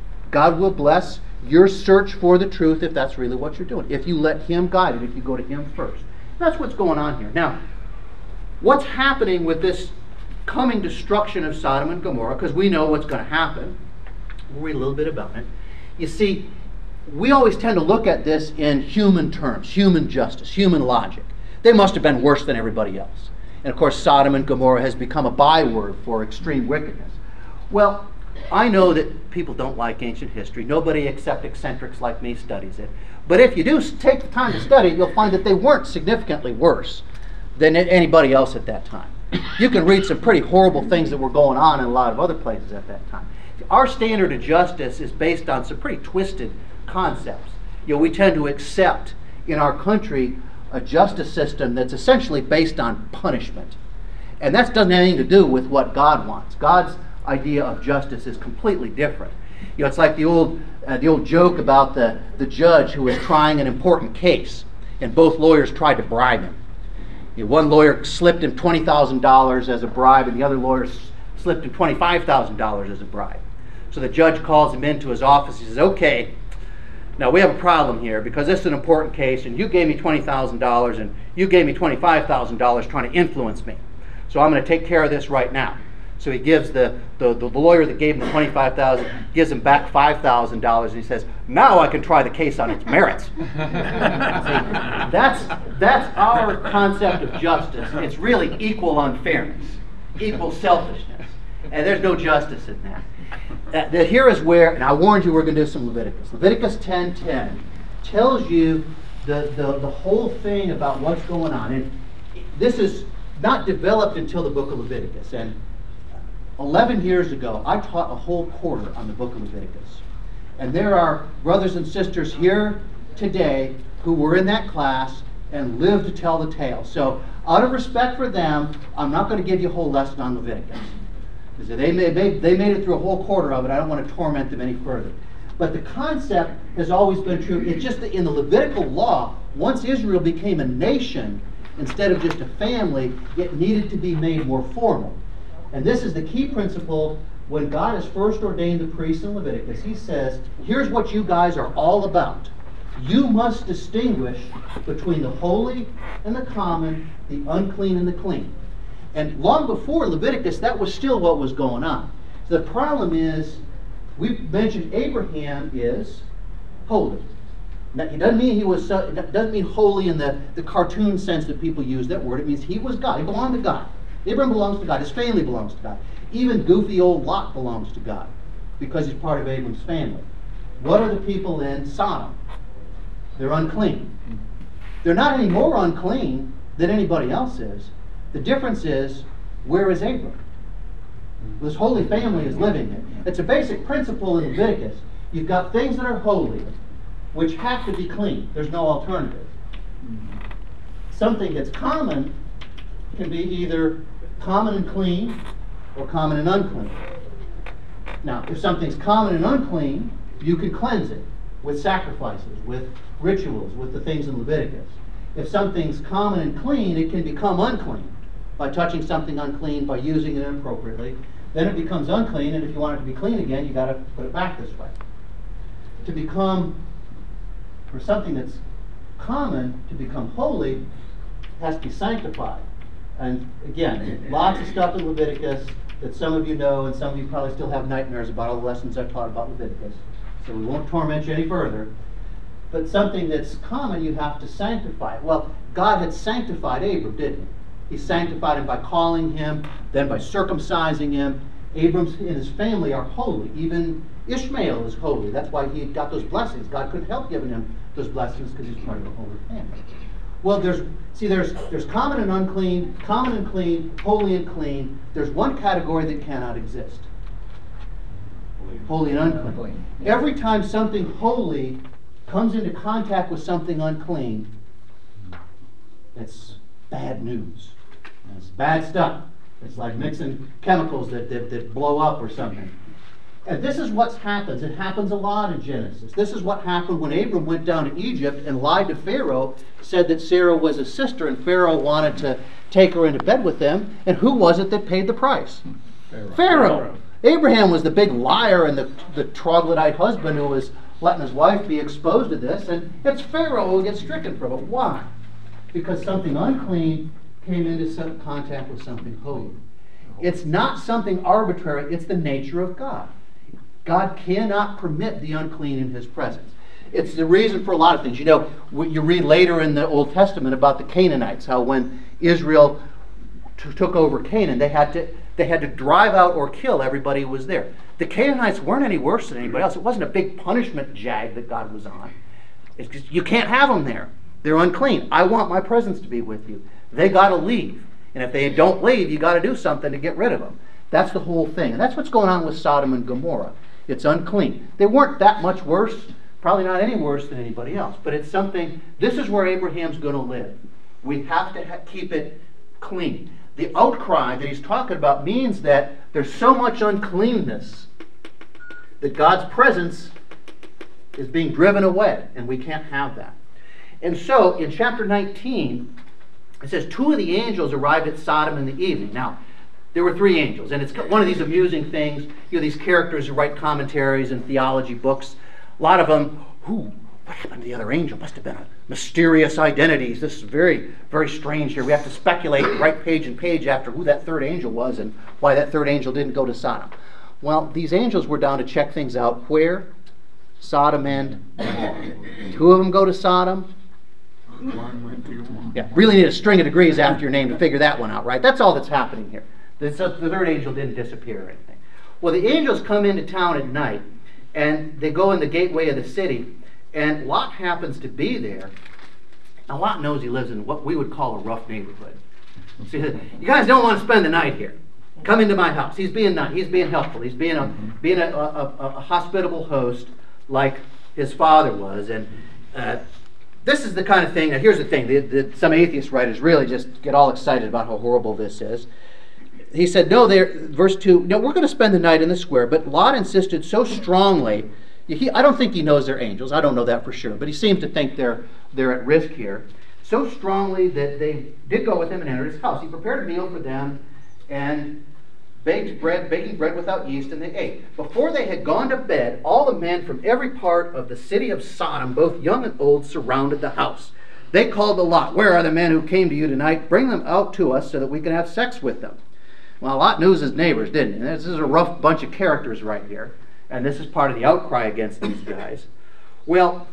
God will bless your search for the truth if that's really what you're doing. If you let him guide it, if you go to him first. That's what's going on here. Now, what's happening with this coming destruction of Sodom and Gomorrah, because we know what's going to happen. We'll read a little bit about it. You see, we always tend to look at this in human terms, human justice, human logic. They must have been worse than everybody else. And of course, Sodom and Gomorrah has become a byword for extreme wickedness. Well, I know that people don't like ancient history. Nobody except eccentrics like me studies it. But if you do take the time to study it, you'll find that they weren't significantly worse than anybody else at that time. You can read some pretty horrible things that were going on in a lot of other places at that time. Our standard of justice is based on some pretty twisted concepts. You know, we tend to accept in our country a justice system that's essentially based on punishment. And that doesn't have anything to do with what God wants. God's idea of justice is completely different. You know, it's like the old uh, the old joke about the, the judge who was trying an important case, and both lawyers tried to bribe him. You know, one lawyer slipped him twenty thousand dollars as a bribe, and the other lawyer s- slipped him twenty-five thousand dollars as a bribe. So the judge calls him into his office. He says, okay, now we have a problem here because this is an important case, and you gave me twenty thousand dollars, and you gave me twenty-five thousand dollars trying to influence me. So I'm going to take care of this right now. So he gives the, the, the lawyer that gave him the twenty-five thousand dollars, gives him back five thousand dollars, and he says, now I can try the case on its merits. See, that's, that's our concept of justice. It's really equal unfairness, equal selfishness. And there's no justice in that. Uh, that here is where, and I warned you we're going to do some Leviticus. Leviticus ten ten tells you the, the, the whole thing about what's going on. And this is not developed until the book of Leviticus. And eleven years ago, I taught a whole quarter on the book of Leviticus. And there are brothers and sisters here today who were in that class and lived to tell the tale. So out of respect for them, I'm not going to give you a whole lesson on Leviticus. Because they made, they, they made it through a whole quarter of it. I don't want to torment them any further. But the concept has always been true. It's just that in the Levitical law, once Israel became a nation, instead of just a family, it needed to be made more formal. And this is the key principle when God has first ordained the priests in Leviticus. He says, here's what you guys are all about. You must distinguish between the holy and the common, the unclean and the clean. And long before Leviticus, that was still what was going on. The problem is, we mentioned Abraham is holy. Now, it doesn't mean he was. It doesn't mean holy in the, the cartoon sense that people use that word. It means he was God. He belonged to God. Abraham belongs to God. His family belongs to God. Even goofy old Lot belongs to God because he's part of Abram's family. What are the people in Sodom? They're unclean. They're not any more unclean than anybody else is. The difference is, where is Abram? This holy family is living there. It's a basic principle in Leviticus. You've got things that are holy, which have to be clean. There's no alternative. Something that's common can be either common and clean or common and unclean. Now, if something's common and unclean, you can cleanse it with sacrifices, with rituals, with the things in Leviticus. If something's common and clean, it can become unclean by touching something unclean, by using it inappropriately. Then it becomes unclean, and if you want it to be clean again, you got to put it back this way. To become, for something that's common to become holy, it has to be sanctified. And again, lots of stuff in Leviticus that some of you know, and some of you probably still have nightmares about all the lessons I've taught about Leviticus. So we won't torment you any further. But something that's common, you have to sanctify. Well, God had sanctified Abram, didn't he? He sanctified him by calling him, then by circumcising him. Abram and his family are holy. Even Ishmael is holy. That's why he got those blessings. God couldn't help giving him those blessings because he's part of the holy family. Well, there's see, there's there's common and unclean, common and clean, holy and clean. There's one category that cannot exist. Holy and unclean. Every time something holy comes into contact with something unclean, it's bad news. It's bad stuff. It's like mixing chemicals that, that, that blow up or something. And this is what happens. It happens a lot in Genesis. This is what happened when Abram went down to Egypt and lied to Pharaoh, said that Sarah was his sister, and Pharaoh wanted to take her into bed with them. And who was it that paid the price? Pharaoh. Pharaoh. Abraham was the big liar and the, the troglodyte husband who was letting his wife be exposed to this. And it's Pharaoh who gets stricken from it. Why? Because something unclean came into some contact with something holy. It's not something arbitrary. It's the nature of God. God cannot permit the unclean in his presence. It's the reason for a lot of things. You know, you read later in the Old Testament about the Canaanites, how when Israel t- took over Canaan, they had to they had to drive out or kill everybody who was there. The Canaanites weren't any worse than anybody else. It wasn't a big punishment jag that God was on. It's just, you can't have them there. They're unclean. I want my presence to be with you. They got to leave. And if they don't leave, you got to do something to get rid of them. That's the whole thing. And that's what's going on with Sodom and Gomorrah. It's unclean. They weren't that much worse, probably not any worse than anybody else. But it's something, this is where Abraham's going to live. We have to ha- keep it clean. The outcry that he's talking about means that there's so much uncleanness that God's presence is being driven away, and we can't have that. And so, in chapter nineteen, it says, two of the angels arrived at Sodom in the evening. Now, there were three angels, and it's one of these amusing things. You know, these characters who write commentaries and theology books, a lot of them, who, what happened to the other angel? Must have been a mysterious identities. This is very, very strange here. We have to speculate, write page and page after who that third angel was and why that third angel didn't go to Sodom. Well, these angels were down to check things out. Where? Sodom and Gomorrah. Two of them go to Sodom. One went to one. Yeah, really need a string of degrees after your name to figure that one out, right? That's all that's happening here. The, the third angel didn't disappear or anything. Well, the angels come into town at night, and they go in the gateway of the city, and Lot happens to be there. Now, Lot knows he lives in what we would call a rough neighborhood. See, you guys don't want to spend the night here. Come into my house. He's being nice. He's being helpful. He's being a being a, a, a, a hospitable host like his father was. And uh, this is the kind of thing. Now, here's the thing. The, the, some atheist writers really just get all excited about how horrible this is. He said, no, there, verse two, no, we're going to spend the night in the square. But Lot insisted so strongly. He, I don't think he knows they're angels. I don't know that for sure. But he seems to think they're, they're at risk here. So strongly that they did go with him and entered his house. He prepared a meal for them and baked bread, baking bread without yeast, and they ate. Before they had gone to bed, all the men from every part of the city of Sodom, both young and old, surrounded the house. They called to Lot, where are the men who came to you tonight? Bring them out to us so that we can have sex with them. Well, Lot knew his neighbors, didn't he? This is a rough bunch of characters right here. And this is part of the outcry against these guys. Well,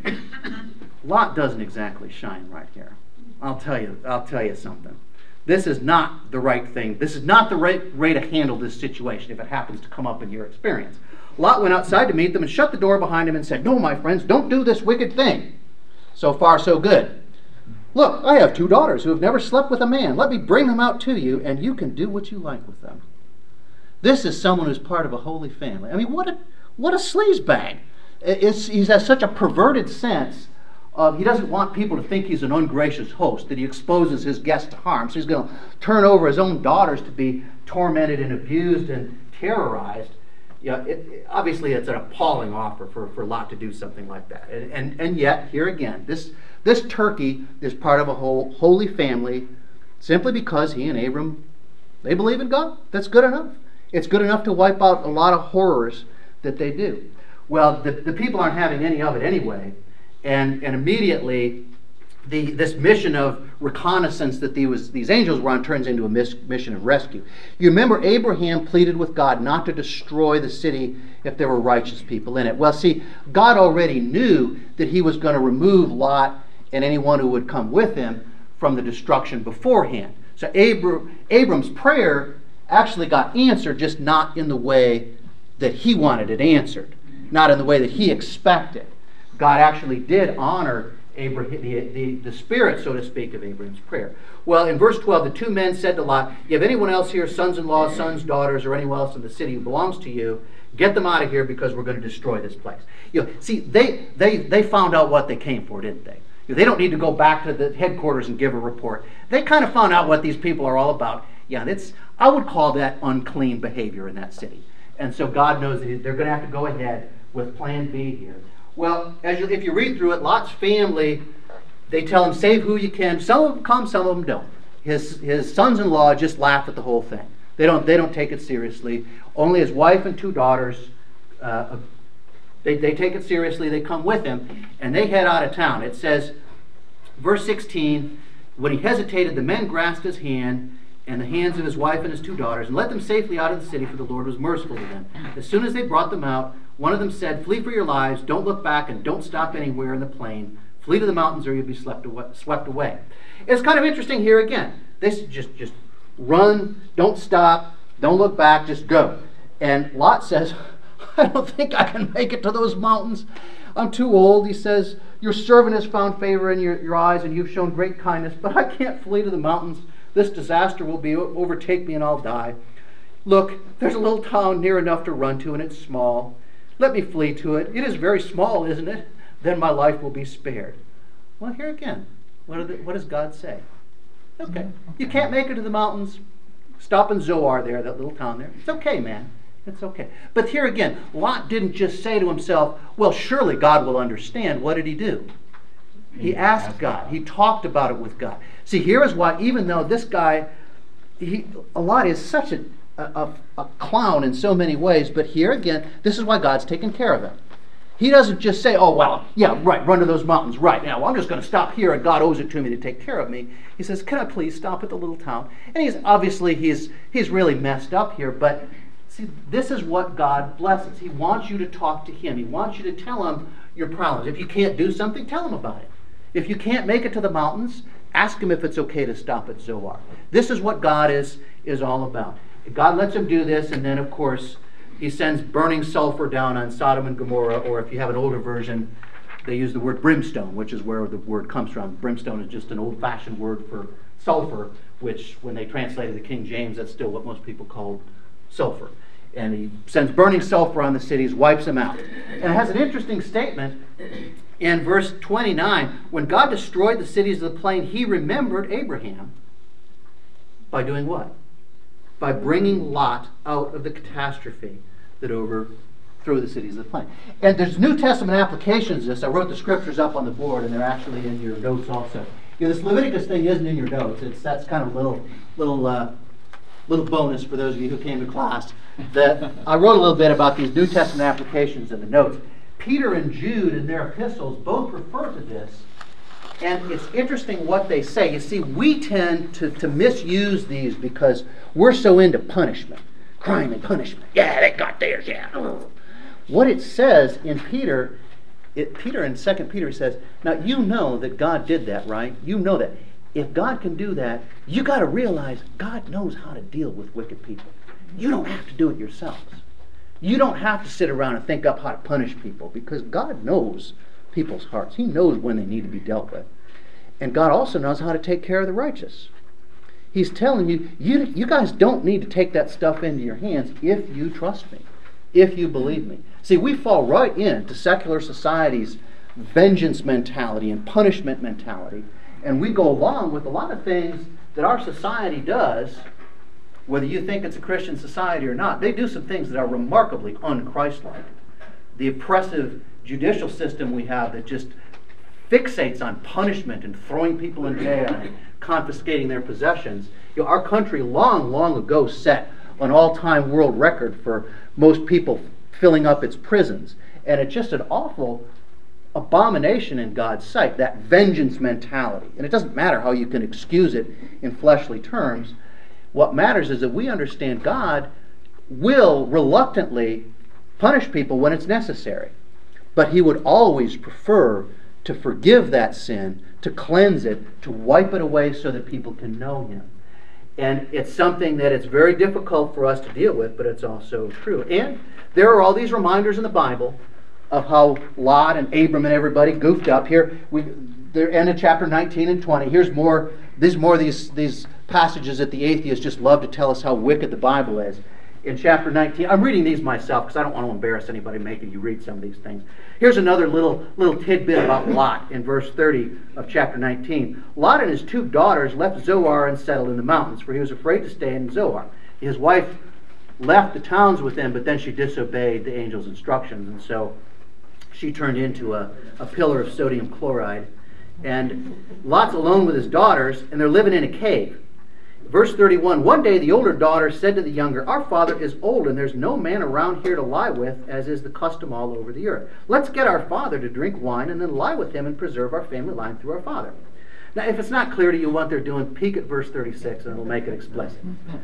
Lot doesn't exactly shine right here. I'll tell you, I'll tell you something. This is not the right thing. This is not the right way to handle this situation if it happens to come up in your experience. Lot went outside to meet them and shut the door behind him and said, no, my friends, don't do this wicked thing. So far, so good. Look, I have two daughters who have never slept with a man. Let me bring them out to you, and you can do what you like with them. This is someone who's part of a holy family. I mean, what a what a sleazebag. It's, he has such a perverted sense of he doesn't want people to think he's an ungracious host, that he exposes his guests to harm. So he's going to turn over his own daughters to be tormented and abused and terrorized. Yeah, it, it, obviously it's an appalling offer for, for Lot to do something like that. And, and, and yet, here again, this, this turkey is part of a whole holy family simply because he and Abram, they believe in God. That's good enough. It's good enough to wipe out a lot of horrors that they do. Well, the, the people aren't having any of it anyway, and, and immediately the, this mission of reconnaissance that the, was, these angels were on turns into a mis, mission of rescue. You remember Abraham pleaded with God not to destroy the city if there were righteous people in it. Well, see, God already knew that he was going to remove Lot and anyone who would come with him from the destruction beforehand. So Abra, Abram's prayer actually got answered, just not in the way that he wanted it answered, not in the way that he expected. God actually did honor Abraham, the, the, the spirit, so to speak, of Abraham's prayer. Well, in verse twelve, the two men said to Lot, you have anyone else here, sons-in-law, sons, daughters, or anyone else in the city who belongs to you? Get them out of here because we're going to destroy this place. You know, see, they, they, they found out what they came for, didn't they? You know, they don't need to go back to the headquarters and give a report. They kind of found out what these people are all about. Yeah, that's, I would call that unclean behavior in that city. And so God knows that they're going to have to go ahead with plan B here. Well, as you, if you read through it, Lot's family, they tell him, save who you can. Some of them come, some of them don't. His, his sons-in-law just laugh at the whole thing. They don't, they don't take it seriously. Only his wife and two daughters, uh, they, they take it seriously. They come with him, and they head out of town. It says, verse sixteen, when he hesitated, the men grasped his hand and the hands of his wife and his two daughters, and led them safely out of the city, for the Lord was merciful to them. As soon as they brought them out, one of them said, flee for your lives, don't look back, and don't stop anywhere in the plain. Flee to the mountains, or you'll be swept away. Swept away. It's kind of interesting here again. This just, just run, don't stop, don't look back, just go. And Lot says, I don't think I can make it to those mountains. I'm too old. He says, your servant has found favor in your, your eyes, and you've shown great kindness, but I can't flee to the mountains. This disaster will be overtake me, and I'll die. Look, there's a little town near enough to run to, and it's small. Let me flee to it. It is very small, isn't it? Then my life will be spared. Well, here again, what, are the, what does God say? Okay, you can't make it to the mountains. Stop in Zoar there, that little town there. It's okay, man. It's okay. But here again, Lot didn't just say to himself, well, surely God will understand. What did he do? He asked God. He talked about it with God. See, here is why, even though this guy, he, Lot is such a, a, a clown in so many ways, but here again, this is why God's taken care of him. He doesn't just say, oh, well, yeah, right, run to those mountains, right. Now, well, I'm just going to stop here and God owes it to me to take care of me. He says, can I please stop at the little town? And he's obviously, he's, he's really messed up here, but see, this is what God blesses. He wants you to talk to him. He wants you to tell him your problems. If you can't do something, tell him about it. If you can't make it to the mountains, ask him if it's okay to stop at Zoar. This is what God is, is all about. God lets him do this, and then, of course, he sends burning sulfur down on Sodom and Gomorrah, or if you have an older version, they use the word brimstone, which is where the word comes from. Brimstone is just an old-fashioned word for sulfur, which, when they translated the King James, that's still what most people call sulfur. And he sends burning sulfur on the cities, wipes them out. And it has an interesting statement in verse twenty-nine. When God destroyed the cities of the plain, he remembered Abraham by doing what? By bringing Lot out of the catastrophe that overthrew the cities of the plain. And there's New Testament applications of this. I wrote the scriptures up on the board, and they're actually in your notes also. You know, this Leviticus thing isn't in your notes. It's that's kind of a little, little, uh, little bonus for those of you who came to class. That I wrote a little bit about these New Testament applications in the notes. Peter and Jude in their epistles both refer to this. And it's interesting what they say. You see, we tend to, to misuse these because we're so into punishment. Crime and punishment. Yeah, they got theirs, yeah. What it says in Peter, it, Peter in Second Peter says, now you know that God did that, right? You know that. If God can do that, you got to realize God knows how to deal with wicked people. You don't have to do it yourselves. You don't have to sit around and think up how to punish people, because God knows people's hearts. He knows when they need to be dealt with. And God also knows how to take care of the righteous. He's telling you, you, you guys don't need to take that stuff into your hands if you trust me, if you believe me. See, we fall right into secular society's vengeance mentality and punishment mentality, and we go along with a lot of things that our society does, whether you think it's a Christian society or not. They do some things that are remarkably un-Christ-like. The oppressive judicial system we have that just fixates on punishment and throwing people in jail and confiscating their possessions. You know, our country long, long ago set an all-time world record for most people filling up its prisons. And it's just an awful abomination in God's sight, that vengeance mentality. And it doesn't matter how you can excuse it in fleshly terms. What matters is that we understand God will reluctantly punish people when it's necessary. But he would always prefer to forgive that sin, to cleanse it, to wipe it away so that people can know him. And it's something that it's very difficult for us to deal with, but it's also true. And there are all these reminders in the Bible of how Lot and Abram and everybody goofed up. Here, we, they're end of chapter nineteen and twenty. Here's more, these more of these, these passages that the atheists just love to tell us how wicked the Bible is. In chapter nineteen, I'm reading these myself because I don't want to embarrass anybody making you read some of these things. Here's another little little tidbit about Lot in verse thirty of chapter nineteen. Lot and his two daughters left Zoar and settled in the mountains, for he was afraid to stay in Zoar. His wife left the towns with him, but then she disobeyed the angel's instructions, and so she turned into a, a pillar of sodium chloride. And Lot's alone with his daughters, and they're living in a cave. Verse thirty-one, one day the older daughter said to the younger, our father is old, and there's no man around here to lie with, as is the custom all over the earth. Let's get our father to drink wine, and then lie with him and preserve our family line through our father. Now, if it's not clear to you what they're doing, peek at verse thirty-six, and it'll make it explicit.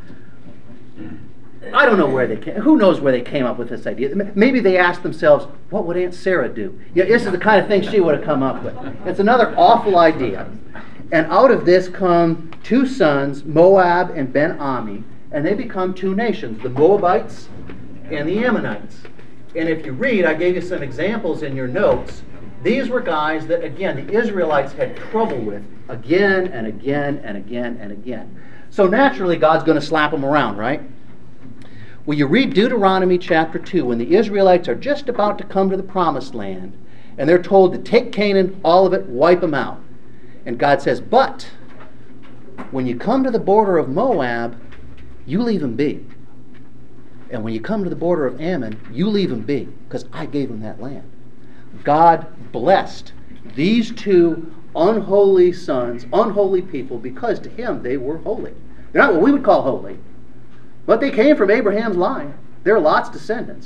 I don't know where they came, who knows where they came up with this idea. Maybe they asked themselves, what would Aunt Sarah do? Yeah, this is the kind of thing she would have come up with. It's another awful idea. And out of this come two sons, Moab and Ben-Ami, and they become two nations, the Moabites and the Ammonites. And if you read, I gave you some examples in your notes. These were guys that, again, the Israelites had trouble with again and again and again and again. So naturally, God's going to slap them around, right? Well, you read Deuteronomy chapter two, when the Israelites are just about to come to the promised land, and they're told to take Canaan, all of it, wipe them out. And God says, but when you come to the border of Moab, you leave them be. And when you come to the border of Ammon, you leave them be, because I gave them that land. God blessed these two unholy sons, unholy people, because to him they were holy. They're not what we would call holy, but they came from Abraham's line. They're Lot's descendants.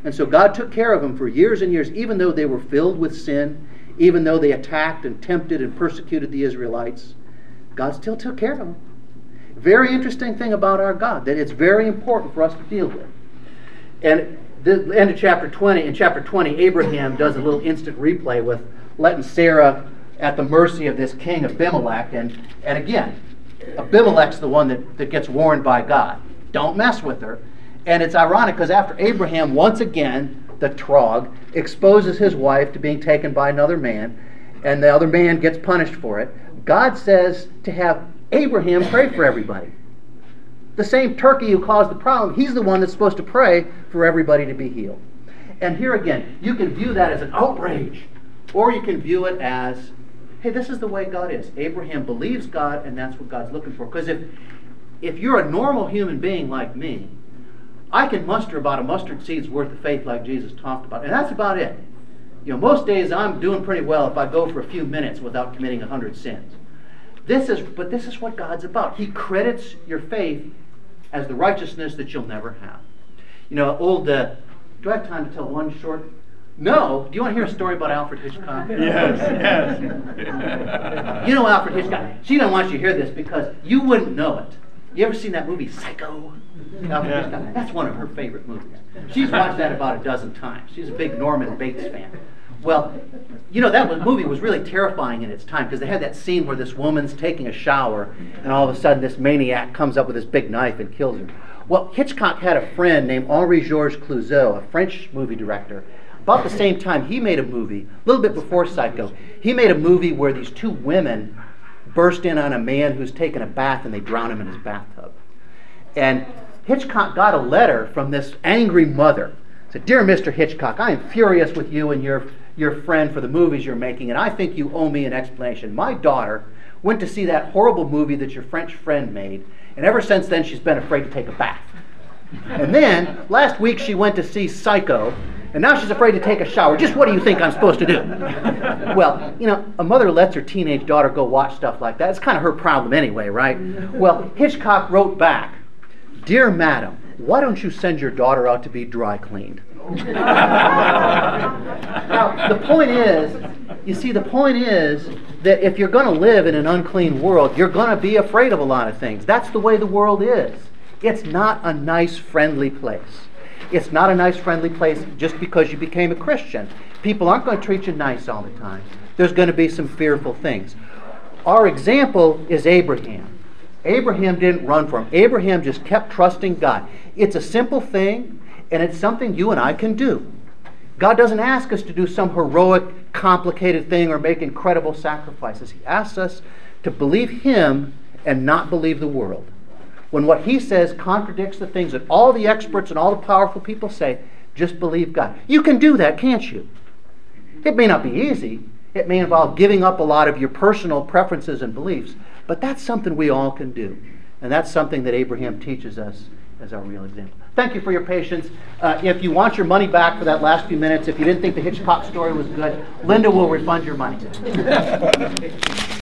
And so God took care of them for years and years, even though they were filled with sin, even though they attacked and tempted and persecuted the Israelites. God still took care of them. Very interesting thing about our God, that it's very important for us to deal with. And the end of chapter twenty, in chapter twenty, Abraham does a little instant replay with letting Sarah at the mercy of this king Abimelech. And, and again, Abimelech's the one that, that gets warned by God. Don't mess with her. And it's ironic because after Abraham, once again, the Trog, exposes his wife to being taken by another man, and the other man gets punished for it, God says to have Abraham pray for everybody. The same turkey who caused the problem, he's the one that's supposed to pray for everybody to be healed. And here again, you can view that as an outrage, or you can view it as, hey, this is the way God is. Abraham believes God, and that's what God's looking for. Because if, if you're a normal human being like me, I can muster about a mustard seed's worth of faith like Jesus talked about, and that's about it. You know, most days I'm doing pretty well if I go for a few minutes without committing a hundred sins. This is, but this is what God's about. He credits your faith as the righteousness that you'll never have. You know, old, uh, do I have time to tell one short? No. Do you want to hear a story about Alfred Hitchcock? Yes, yes. You know Alfred Hitchcock. She doesn't want you to hear this because you wouldn't know it. You ever seen that movie, Psycho? Alfred Yeah. Hitchcock. That's one of her favorite movies. She's watched that about a dozen times. She's a big Norman Bates fan. Well, you know, that was, movie was really terrifying in its time because they had that scene where this woman's taking a shower and all of a sudden this maniac comes up with this big knife and kills her. Well, Hitchcock had a friend named Henri-Georges Clouzot, a French movie director. About the same time, he made a movie, a little bit before Psycho, he made a movie where these two women burst in on a man who's taking a bath and they drown him in his bathtub. And Hitchcock got a letter from this angry mother. Said, "Dear Mister Hitchcock, I am furious with you and your, your friend for the movies you're making, and I think you owe me an explanation. My daughter went to see that horrible movie that your French friend made, and ever since then she's been afraid to take a bath. And then, last week she went to see Psycho, and now she's afraid to take a shower. Just what do you think I'm supposed to do?" Well, you know, a mother lets her teenage daughter go watch stuff like that. It's kind of her problem anyway, right? Well, Hitchcock wrote back, "Dear Madam, why don't you send your daughter out to be dry cleaned?" Now, the point is, you see, the point is that if you're going to live in an unclean world, you're going to be afraid of a lot of things. That's the way the world is. It's not a nice, friendly place. It's not a nice, friendly place just because you became a Christian. People aren't going to treat you nice all the time. There's going to be some fearful things. Our example is Abraham. Abraham didn't run from him. Abraham just kept trusting God. It's a simple thing, and it's something you and I can do. God doesn't ask us to do some heroic, complicated thing or make incredible sacrifices. He asks us to believe Him and not believe the world. When what He says contradicts the things that all the experts and all the powerful people say, just believe God. You can do that, can't you? It may not be easy. It may involve giving up a lot of your personal preferences and beliefs, but that's something we all can do. And that's something that Abraham teaches us as our real example. Thank you for your patience. Uh, if you want your money back for that last few minutes, if you didn't think the Hitchcock story was good, Linda will refund your money.